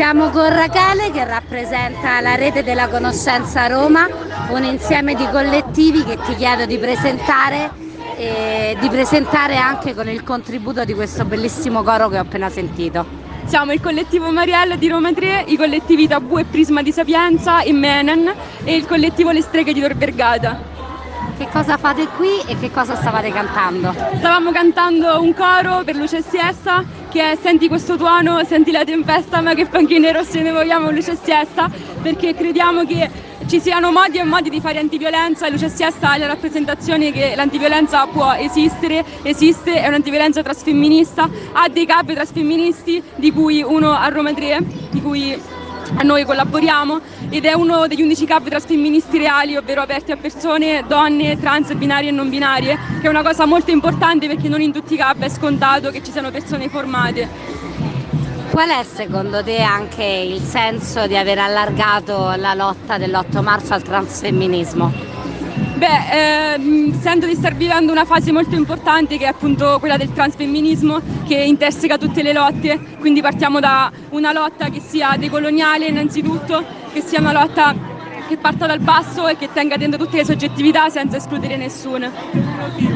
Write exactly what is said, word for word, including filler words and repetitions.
Siamo con Rachele che rappresenta la Rete della Conoscenza Roma, un insieme di collettivi che ti chiedo di presentare e di presentare anche con il contributo di questo bellissimo coro che ho appena sentito. Siamo il collettivo Mariella di Roma tre, i collettivi Tabù e Prisma di Sapienza e Menen e il collettivo Le Streghe di Tor Vergata. Che cosa fate qui e che cosa stavate cantando? Stavamo cantando un coro per Luce Siesta che è Senti questo tuono, senti la tempesta, ma che panchine rosse ne vogliamo Luce Siesta, perché crediamo che ci siano modi e modi di fare antiviolenza e Luce Siesta è la rappresentazione che l'antiviolenza può esistere, esiste, è un'antiviolenza transfemminista, ha dei capi transfemministi di cui uno a Roma tre, di cui noi collaboriamo, ed è uno degli unici capi transfemministi reali, ovvero aperti a persone, donne, trans, binarie e non binarie, che è una cosa molto importante perché non in tutti i capi è scontato che ci siano persone formate. Qual è secondo te anche il senso di aver allargato la lotta dell'otto marzo al transfemminismo? Beh, eh, sento di star vivendo una fase molto importante che è appunto quella del transfemminismo che interseca tutte le lotte, quindi partiamo da una lotta che sia decoloniale innanzitutto, che sia una lotta che parta dal basso e che tenga dentro tutte le soggettività senza escludere nessuno.